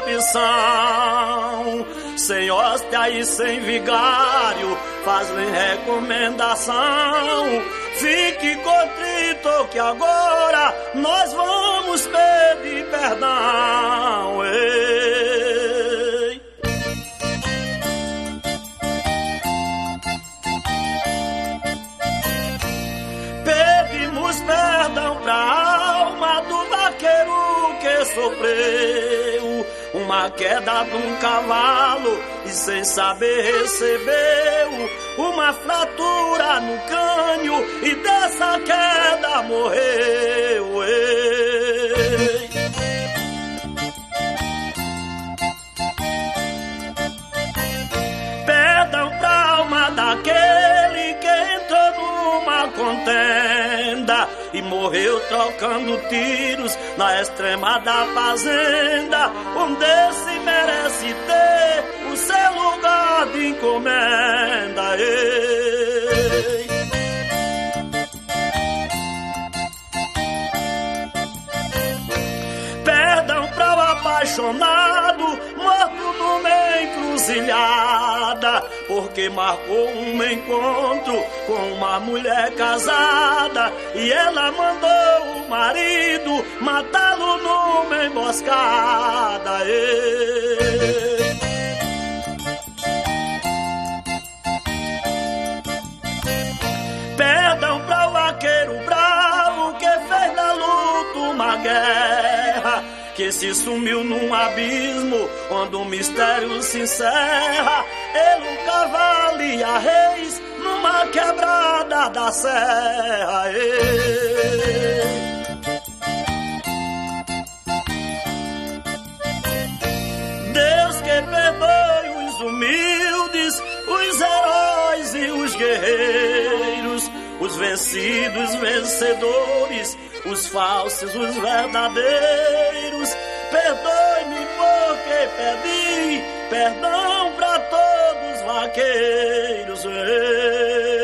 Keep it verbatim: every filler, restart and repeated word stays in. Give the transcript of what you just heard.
opção. Sem hóstia e sem vigário, faz-lhe recomendação. Fique contrito que agora nós vamos pedir perdão. Ei. Pedimos perdão pra alma do vaqueiro que sofreu uma queda de um cavalo e sem saber recebeu uma fratura no crânio e dessa queda morreu. Ei. Perdão pra alma daquele que entrou numa contenda e morreu trocando tiros na extrema da fazenda, onde se merece ter o seu lugar de encomenda. Ei. Perdão para o apaixonado morto numa encruzilhada, porque marcou um encontro com uma mulher casada e ela mandou o marido matá-lo numa emboscada. Ei. Perdão para o vaqueiro bravo que fez da luta uma guerra, que se sumiu num abismo onde o mistério se encerra. Ele, o cavalo e a reis numa quebrada da serra. Ei. Deus que perdoe os humildes, os heróis e os guerreiros, os vencidos, vencedores, os falsos, os verdadeiros. Perdoe-me porque pedi perdão pra todos os vaqueiros. Ei.